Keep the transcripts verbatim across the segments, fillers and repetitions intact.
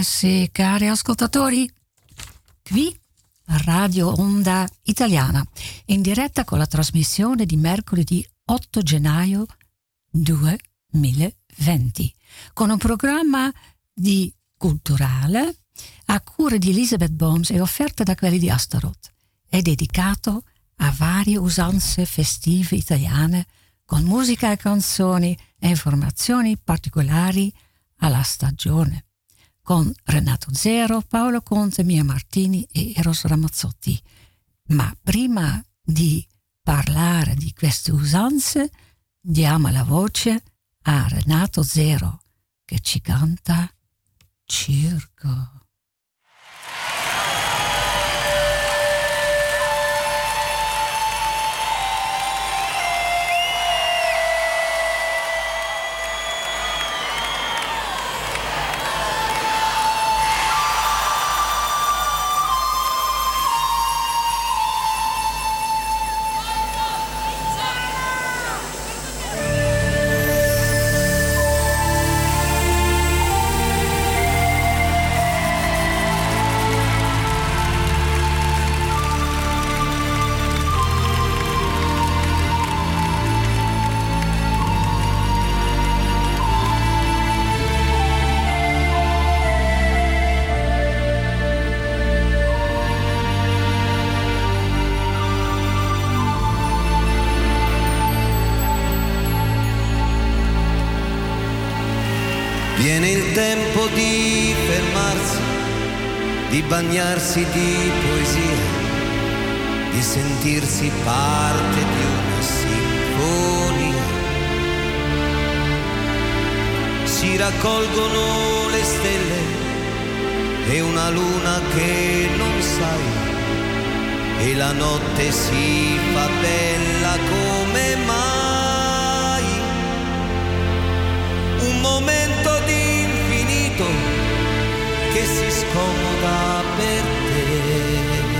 Eh sì, cari ascoltatori, qui Radio Onda Italiana, in diretta con la trasmissione di mercoledì otto gennaio duemilaventi, con un programma di culturale a cura di Elisabeth Bohms e offerta da quelli di Astaroth. È dedicato a varie usanze festive italiane con musica e canzoni e informazioni particolari alla stagione, con Renato Zero, Paolo Conte, Mia Martini e Eros Ramazzotti. Ma prima di parlare di queste usanze, diamo la voce a Renato Zero, che ci canta Circo. Viene il tempo di fermarsi, di bagnarsi di poesia, di sentirsi parte di una sinfonia. Si raccolgono le stelle e una luna che non sai, e la notte si fa bella come mai. Un momento di infinito che si scomoda per te,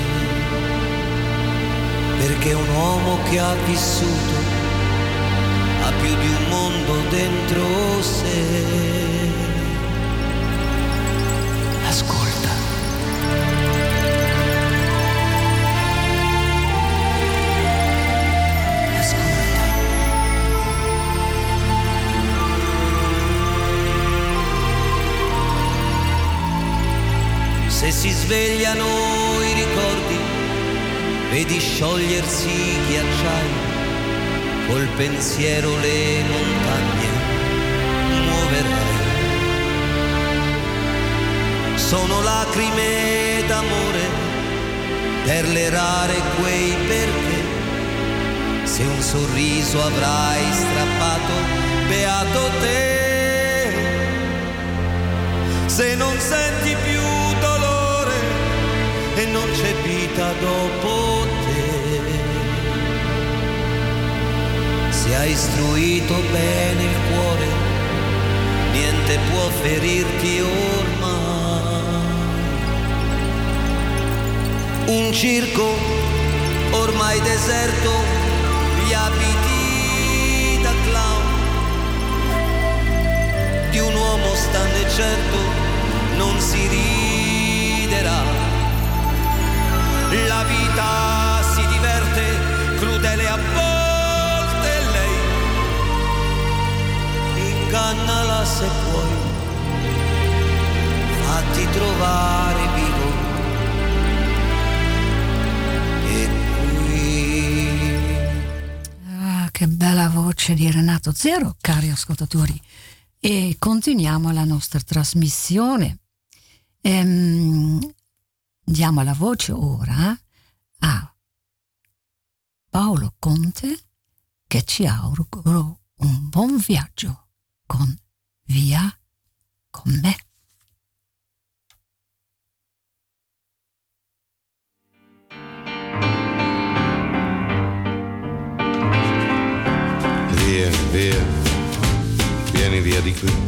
perché un uomo che ha vissuto ha più di un mondo dentro sé. Ascolta. Se si svegliano i ricordi, vedi sciogliersi i ghiacciai, col pensiero le montagne muoverai. Sono lacrime d'amore per lerare quei perché, se un sorriso avrai strappato, beato te. Se non senti più e non c'è vita dopo te, se hai istruito bene il cuore, niente può ferirti ormai. Un circo ormai deserto, gli abiti da clown, di un uomo stanne certo non si riderà. La vita si diverte, crudele a volte lei, ingannala se puoi, fatti trovare vivo. E qui... Ah, che bella voce di Renato Zero, cari ascoltatori. E continuiamo la nostra trasmissione. Ehm... Diamo la voce ora a Paolo Conte, che ci auguro un buon viaggio con Via con me. Via, via, vieni via di qui.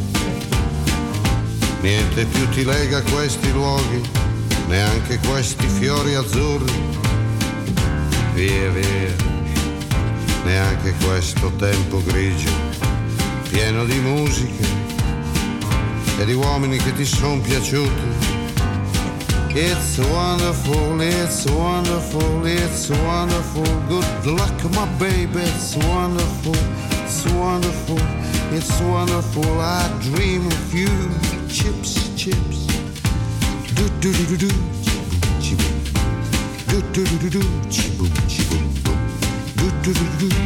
Niente più ti lega a questi luoghi, neanche questi fiori azzurri. Via, via, neanche questo tempo grigio, pieno di musiche. e di uomini che ti son piaciuti. It's wonderful, it's wonderful, it's wonderful. Good luck, my baby, it's wonderful, it's wonderful, it's wonderful. I dream of you. Chips, chips. Do do do do do. Chiboom. Do do do do do. Chiboom, chiboom, boom. Do do do do do.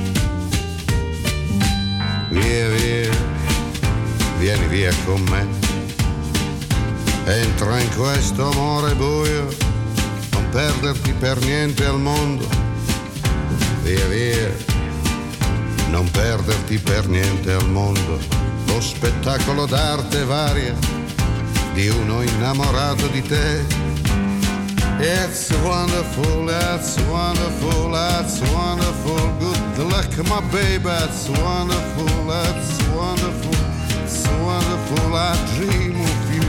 Via, via, vieni via con me. Entra in questo amore buio, non perderti per niente al mondo. Via via, non perderti per niente al mondo. Lo spettacolo d'arte varia di uno innamorato di te. It's wonderful, it's wonderful, it's wonderful. Good luck, my baby, it's wonderful, it's wonderful, it's wonderful. I dream of you.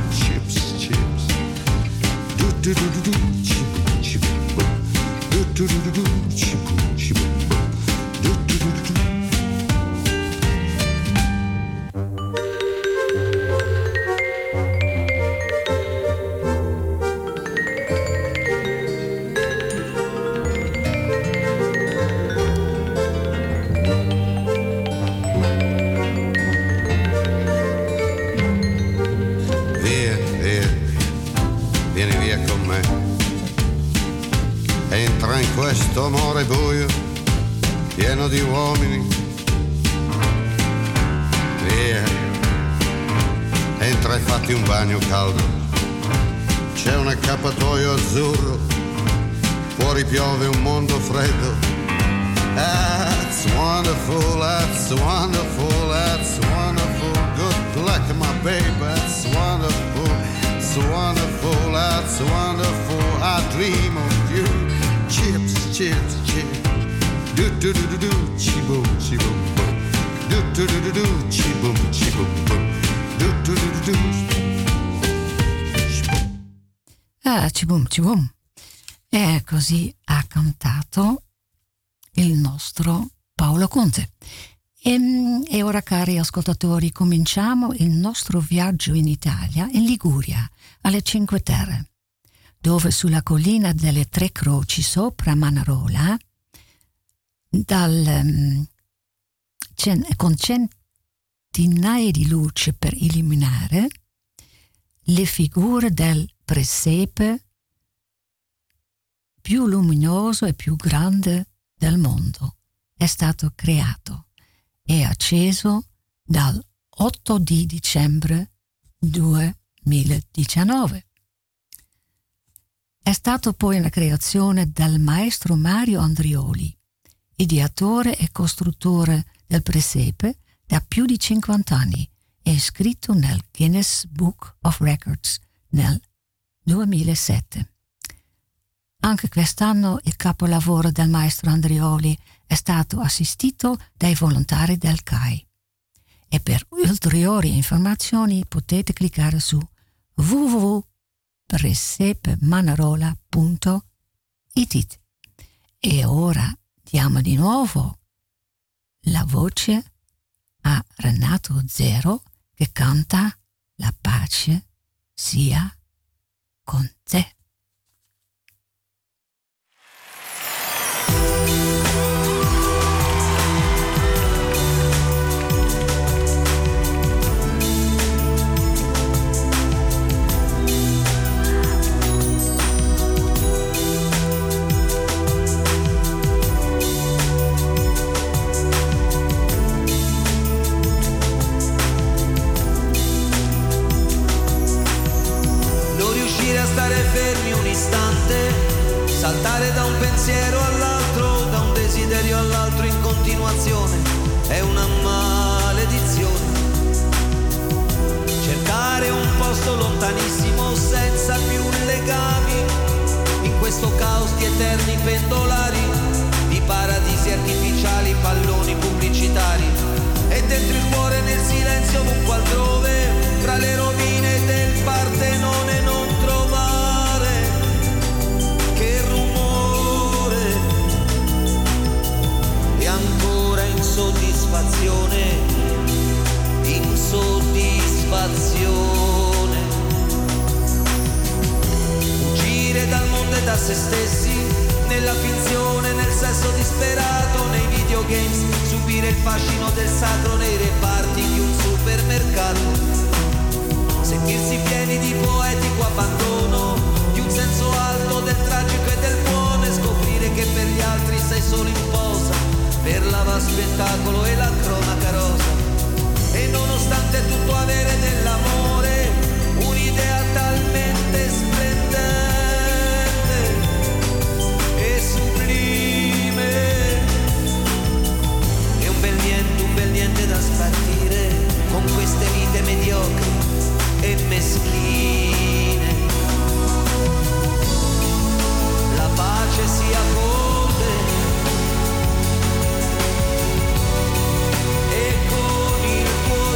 Do do do do, chiboom, chiboom, boom. Do do do do do, chiboom, chiboom, boom. Do do do do do. Via, via, vieni via con me. Entra in questo amore buio, pieno di uomini. Via, entra e fatti un bagno caldo. C'è un accappatoio azzurro, fuori piove un mondo freddo. That's wonderful, that's wonderful, that's wonderful. Good luck, my baby, that's wonderful. It's wonderful, that's wonderful. I dream of you. Chips, chips, chips. Do do do do do. Chiboom, chiboom, boom. Do do do do do. Chiboom, chiboom, boom. Do do do do do. Ah, ciboom, ciboom. E così ha cantato il nostro Paolo Conte. E, e ora, cari ascoltatori, cominciamo il nostro viaggio in Italia, in Liguria, alle Cinque Terre, dove sulla collina delle Tre Croci sopra Manarola, dal, con centinaia di luci per illuminare le figure del presepe più luminoso e più grande del mondo, è stato creato e acceso dal otto di dicembre duemiladiciannove. È stato poi una creazione del maestro Mario Andrioli, ideatore e costruttore del presepe da più di cinquanta anni e iscritto nel Guinness Book of Records nel duemilasette. Anche quest'anno il capolavoro del maestro Andrioli è stato assistito dai volontari del C A I. E per ulteriori informazioni potete cliccare su w w w punto presepemanarola punto i t. E ora diamo di nuovo la voce a Renato Zero che canta La pace sia con te. Stare fermi un istante, saltare da un pensiero all'altro, da un desiderio all'altro in continuazione, è una maledizione. Cercare un posto lontanissimo senza più legami, in questo caos di eterni pendolari, di paradisi artificiali, palloni pubblicitari, e dentro il cuore nel silenzio ovunque altrove, tra le rovine del Partenone non trovare che rumore, e ancora insoddisfazione, insoddisfazione. sentirsi pieni di poetico abbandono, di un senso alto del tragico e del buono, e scoprire che per gli altri sei solo in posa, per l'ava spettacolo e la cronaca rosa. E nonostante tutto avere dell'amore, un'idea talmente splendente e sublime, e un bel niente, un bel niente da spartire con queste vite mediocri e meschine. La pace sia con te e con il tuo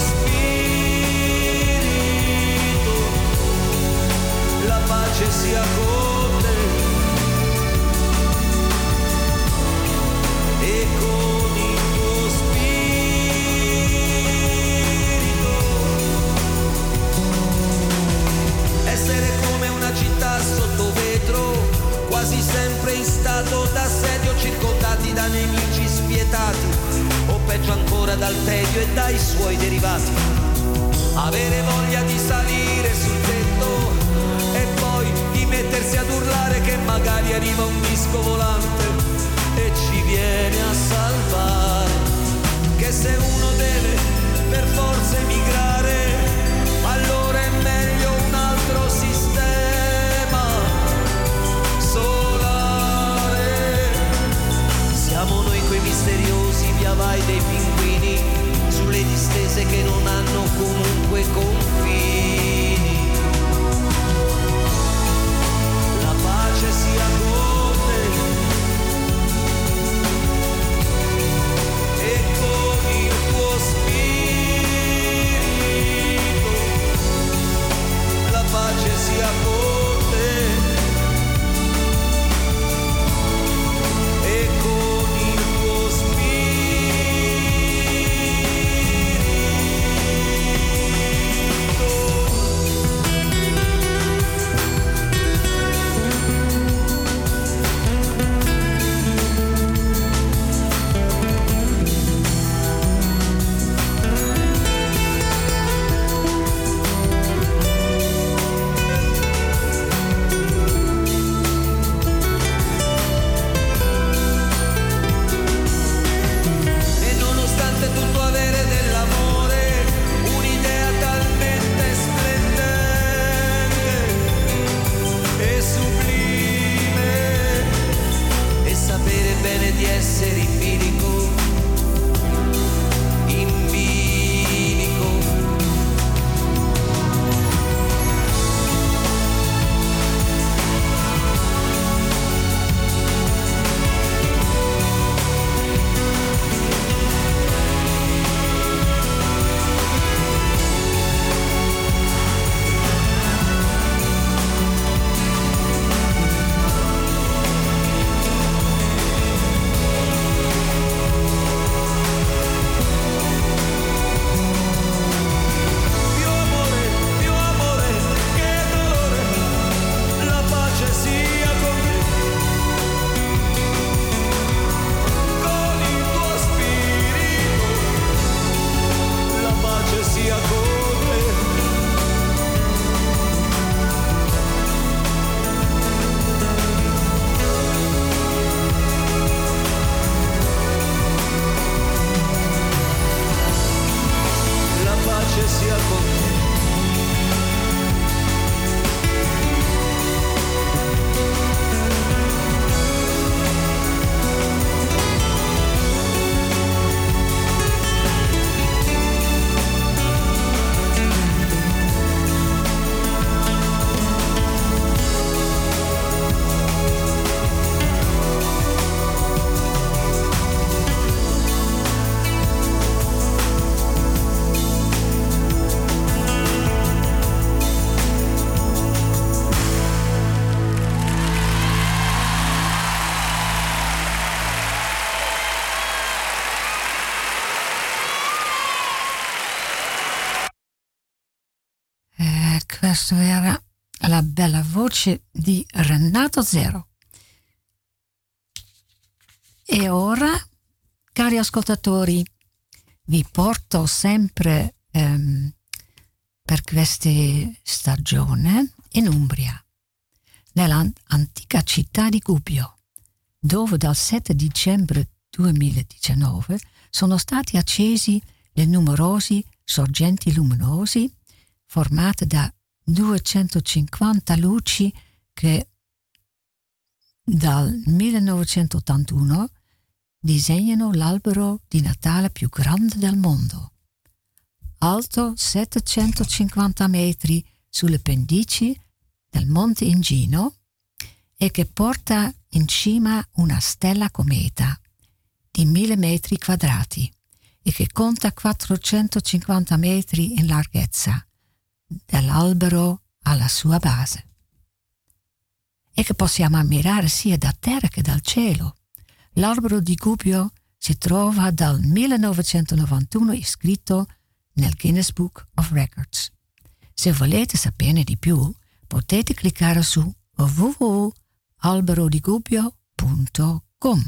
spirito, la pace sia con te e con il tuo spirito. Essere come una città sotto vetro, quasi sempre in stato d'assedio, circondati da nemici spietati, o peggio ancora dal tedio e dai suoi derivati. Avere voglia di salire sul tetto e poi di mettersi ad urlare che magari arriva un disco volante e ci viene a salvare. Che se uno deve per forza emigrare, allora è meglio un altro sistema solare. Siamo noi quei misteriosi via vai dei pinguini sulle distese che non hanno comunque confini. La pace sia con te e con il tuo spirito, la pace sia con te e con il tuo spirito. E nonostante tutto avere dell'amore, un'idea talmente splendente e sublime, e sapere bene di essere in bilico, in bilico. Più amore, più amore, che dolore, la pace sia con te, con il tuo spirito, la pace sia con te. La pace sia con te. Eh, questa era la bella voce di Renato Zero. E ora, cari ascoltatori, vi porto sempre ehm, per questa stagione in Umbria, nell'antica città di Gubbio, dove dal sette dicembre duemiladiciannove sono stati accesi le numerosi sorgenti luminosi formate da duecentocinquanta luci che dal millenovecentottantuno disegnano l'albero di Natale più grande del mondo, alto settecentocinquanta metri sulle pendici del Monte Ingino e che porta in cima una stella cometa di mille metri quadrati e che conta quattrocentocinquanta metri in larghezza, dall'albero alla sua base, e che possiamo ammirare sia da terra che dal cielo. L'albero di Gubbio si trova dal millenovecentonovantuno iscritto nel Guinness Book of Records. Se volete saperne di più, potete cliccare su w w w punto alberodiGubbio punto com.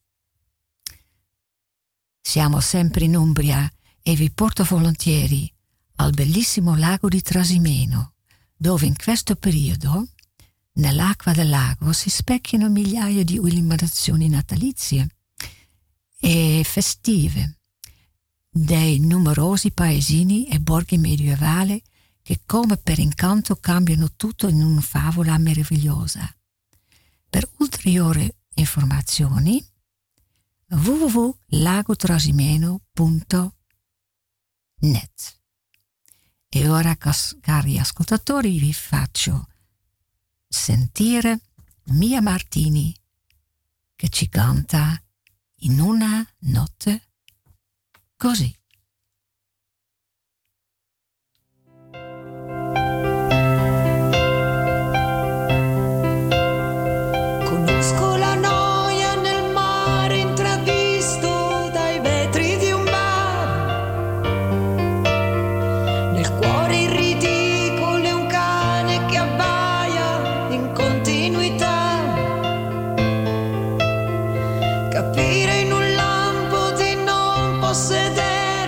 Siamo sempre in Umbria e vi porto volentieri al bellissimo lago di Trasimeno, dove in questo periodo nell'acqua del lago si specchiano migliaia di illuminazioni natalizie e festive dei numerosi paesini e borghi medievali che come per incanto cambiano tutto in una favola meravigliosa. Per ulteriori informazioni w w w punto lagotrasimeno punto net. E ora, cari ascoltatori, vi faccio sentire Mia Martini che ci canta In una notte così. Conosco la noia nel mare intravisto dai vetri di un bar, nel cuore il ridicolo e un cane che abbaia in continuità, capire in un lampo di non possedere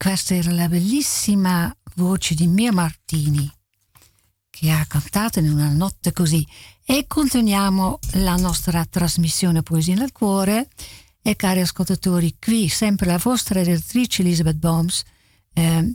questa era la bellissima voce di Mia Martini, che ha cantato in una notte così. E continuiamo la nostra trasmissione Poesia nel Cuore. E cari ascoltatori, qui sempre la vostra direttrice Elisabeth Bohms eh,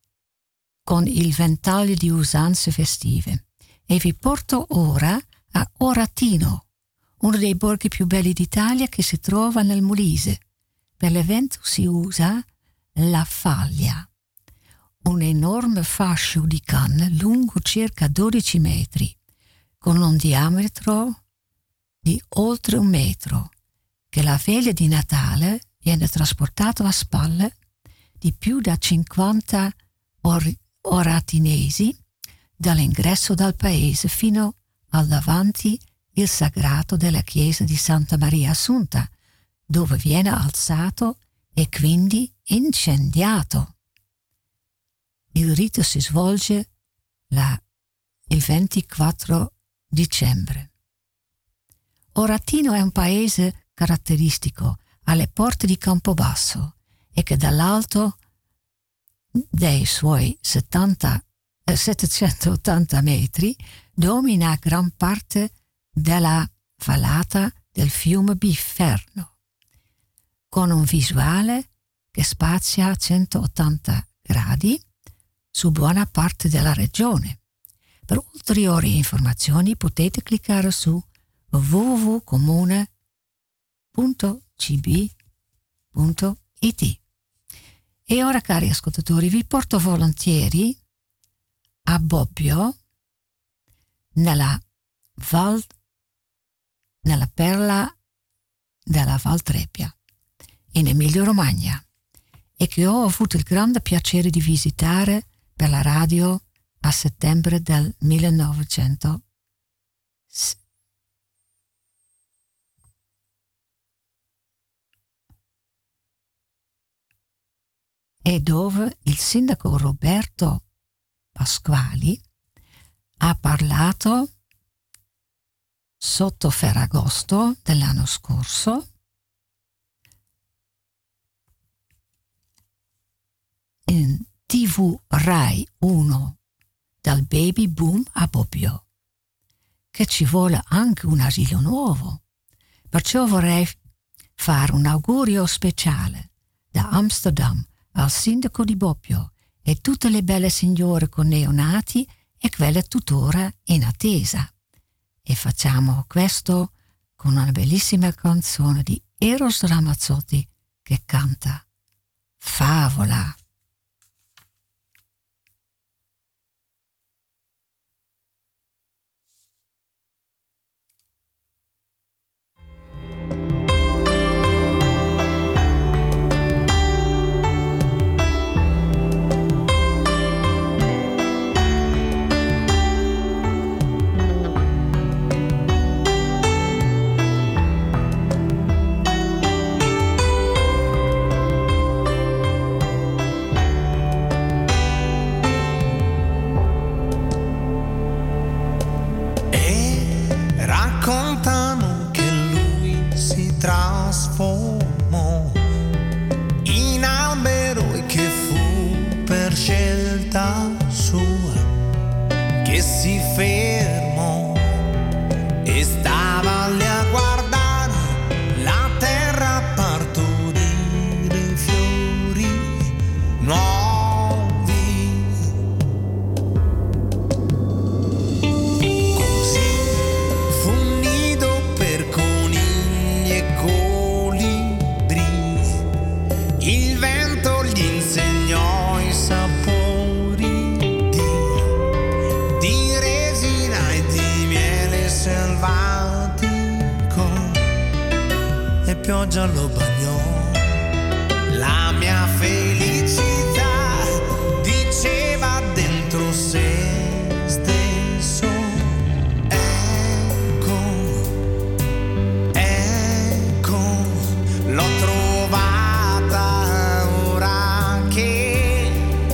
con il ventaglio di usanze festive. E vi porto ora a Oratino, uno dei borghi più belli d'Italia che si trova nel Molise. Per l'evento si usa la faglia, un enorme fascio di canna lungo circa dodici metri, con un diametro di oltre un metro, che la veglia di Natale viene trasportato a spalle di più da cinquanta or- oratinesi dall'ingresso del paese fino al davanti il sagrato della chiesa di Santa Maria Assunta, dove viene alzato e quindi incendiato. Il rito si svolge la, il ventiquattro dicembre. Oratino è un paese caratteristico alle porte di Campobasso e che dall'alto dei suoi settanta, eh, settecentottanta metri domina gran parte della vallata del fiume Biferno, con un visuale che spazia a centottanta gradi su buona parte della regione. Per ulteriori informazioni potete cliccare su w w w punto comune punto c b punto i t. E ora, cari ascoltatori, vi porto volentieri a Bobbio, nella Val, nella perla della Val Trebbia, in Emilia Romagna, e che ho avuto il grande piacere di visitare per la radio a settembre del millenovecento e dove il sindaco Roberto Pasquali ha parlato sotto Ferragosto dell'anno scorso in tivù Rai uno dal baby boom a Bobbio, che ci vuole anche un asilo nuovo. Perciò vorrei fare un augurio speciale da Amsterdam al sindaco di Bobbio e tutte le belle signore con neonati e quelle tuttora in attesa. E facciamo questo con una bellissima canzone di Eros Ramazzotti che canta Favola. Raccontano che lui si trasformò in albero e che fu per scelta sua che si fermò e stava lì a guardare la terra partorire fiori nuovi. Pioggia lo bagnò, la mia felicità diceva dentro se stesso, ecco, ecco, l'ho trovata ora che,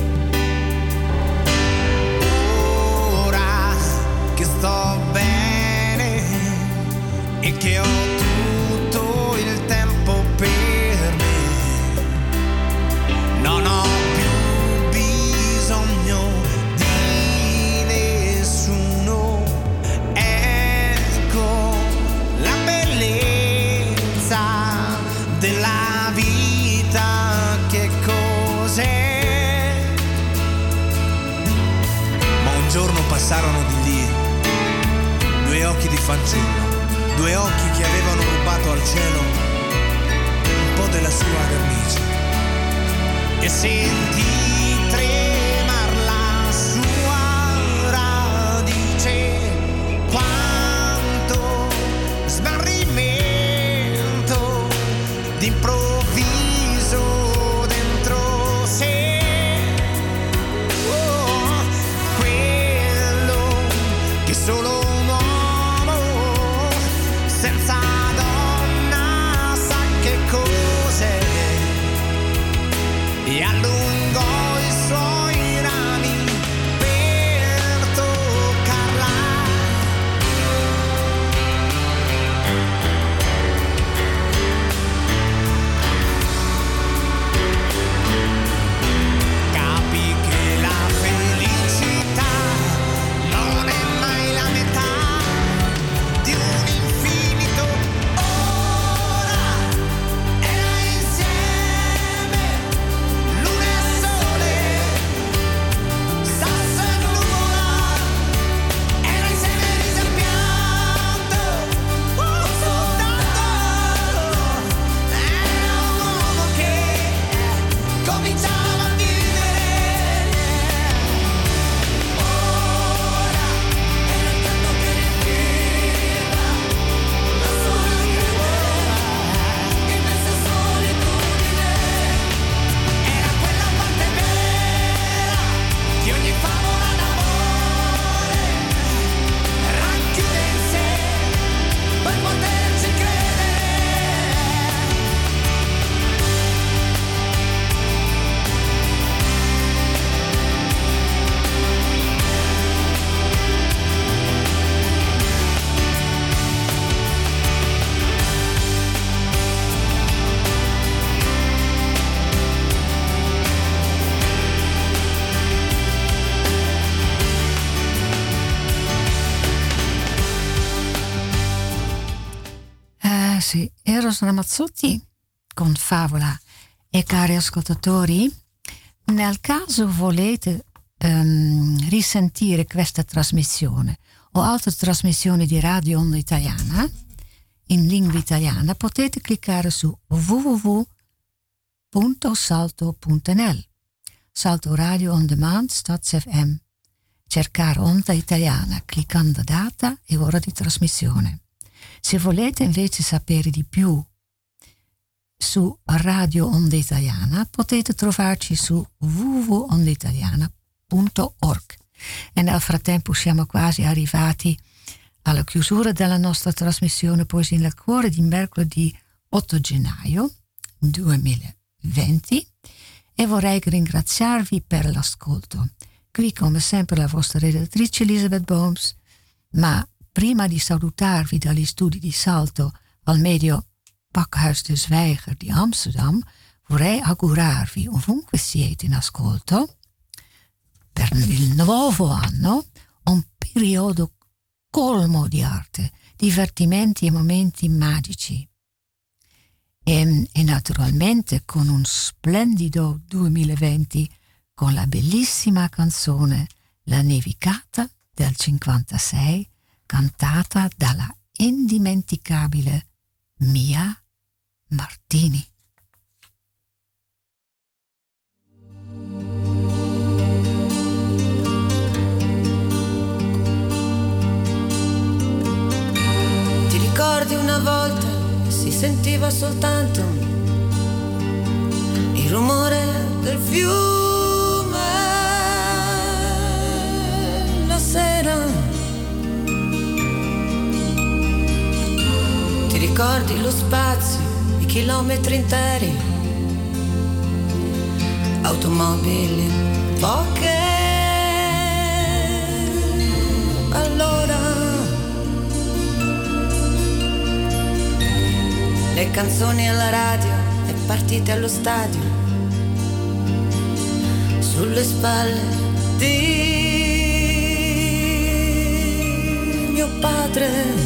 ora che sto bene e che ho tutto il tempo per occhi di fanciullo, due occhi che avevano rubato al cielo un po' della sua vernice. E senti tremar la sua radice, quanto smarrimento d'improvviso dentro sé. Oh, quello che solo un uomo senza donna sa che cos'è, e allungò i suoi rami per toccarla. Capì che la felicità non è mai la metà di un infinito. Ora era insieme luna e sole, sasso e nuvola, era insieme riso e pianto, un soldato, era un uomo che cominciava a vivere. Ora era il canto che riempiva la sua immensa solitudine. Era quella parte vera di ogni favola d'amore, racchiude in sé per poterci credere. Eh sì, Eros Ramazzotti con Favola. E cari ascoltatori, nel caso volete ehm, risentire questa trasmissione o altre trasmissioni di Radio Onda Italiana in lingua italiana, potete cliccare su w w w punto salto punto n l. Salto Radio On Demand Staz F M. Cercare Onda Italiana cliccando data e ora di trasmissione. Se volete invece sapere di più su Radio Onda Italiana, potete trovarci su w w w punto onda italiana punto org. E nel frattempo siamo quasi arrivati alla chiusura della nostra trasmissione Poesia nel Cuore di mercoledì otto gennaio duemilaventi, e vorrei ringraziarvi per l'ascolto. Qui come sempre la vostra redattrice Elisabeth Booms, ma prima di salutarvi dagli studi di Salto al medio Pakhuis de Zwijger di Amsterdam, vorrei augurarvi, ovunque siete in ascolto, per il nuovo anno un periodo colmo di arte, divertimenti e momenti magici. E, e naturalmente con un splendido duemilaventi con la bellissima canzone La nevicata del cinquantasei, cantata dalla indimenticabile Mia Martini. Ti ricordi una volta si sentiva soltanto il rumore del fiume la sera? Ti ricordi lo spazio, i chilometri interi, automobili, poche? Allora le canzoni alla radio e partite allo stadio, sulle spalle di mio padre.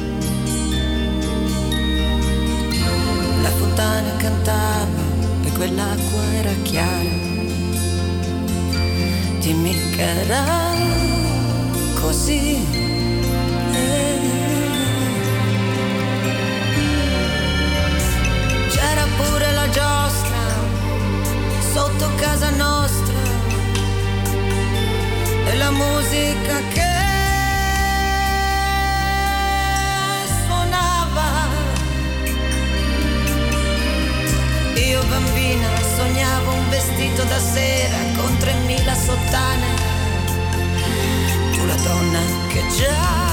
La fontana cantava e quell'acqua era chiara. Dimmi che era così. Eh. casa nostra e la musica che suonava. Io bambina sognavo un vestito da sera con tremila sottane, tu la donna che già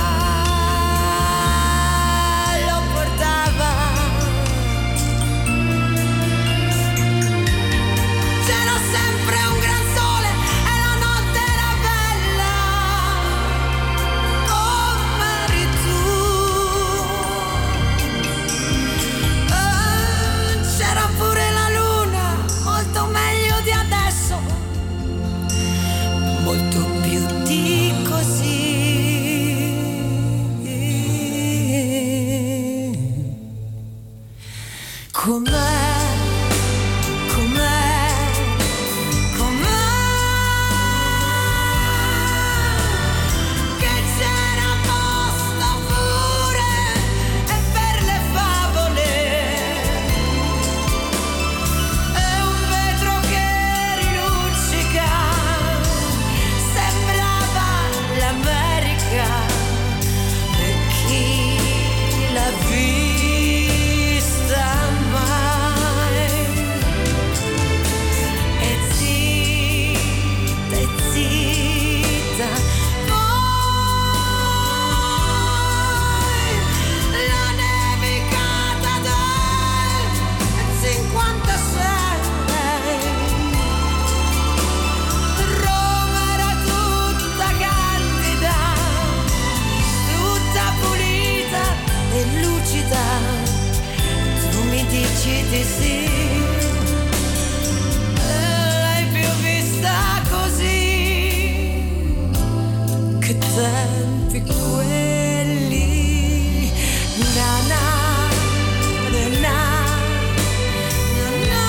lo portava. C'era sempre un gran sole e la notte era bella come eri tu. Eh, c'era pure la luna, molto meglio di adesso, molto più di così. Com'è, com'è, com'è che c'era posto pure e per le favole, e un vetro che riluccica sembrava l'America, e chi l'ha vista mai? E zitta, e zitta, poi la nevicata del cinquantasei, Roma era tutta candida, tutta pulita e lucida. Tu mi dici di sì, l'hai più vista così, che tempi quelli. Na na, na na, na na.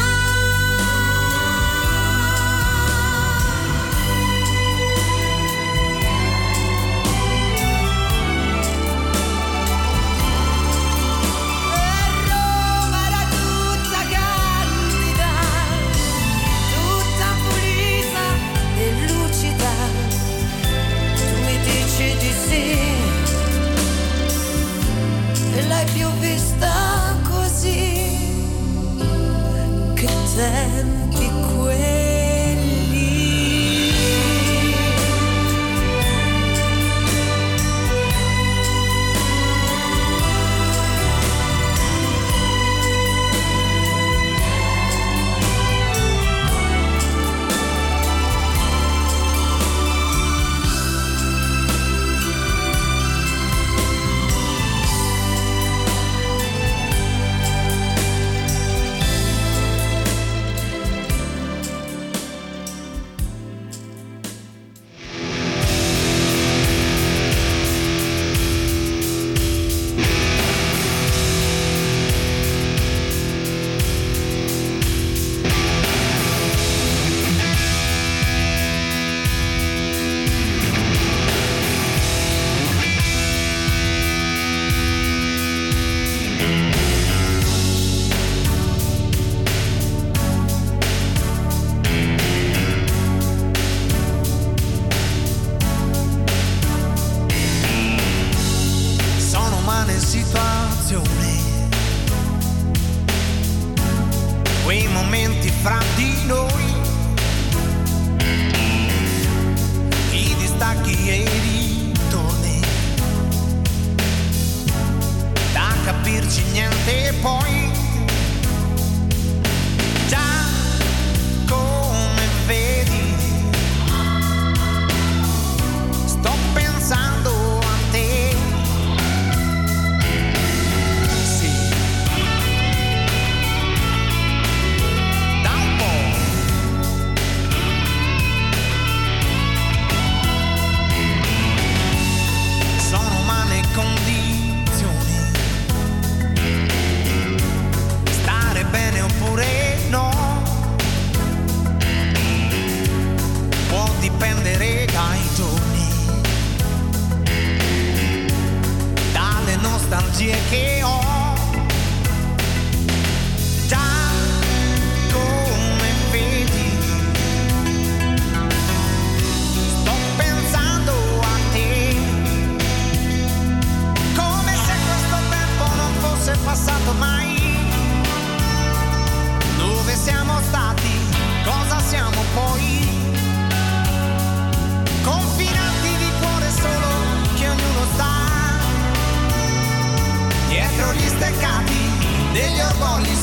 Roma era tutta candida, tutta pulita e lucida. Tu mi dici di sì,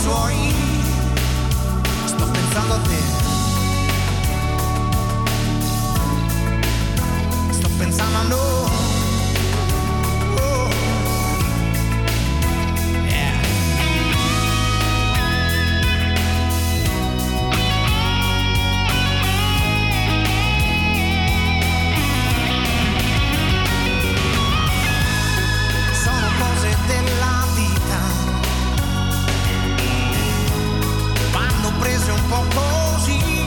suoi. Sto pensando a te. Sto pensando a noi. Oh. Yeah. Sono cose della vita, vanno prese un po' così.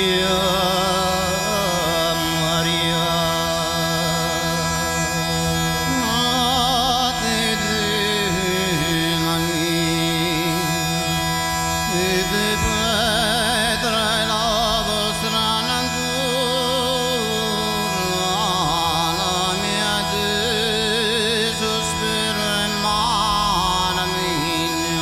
mio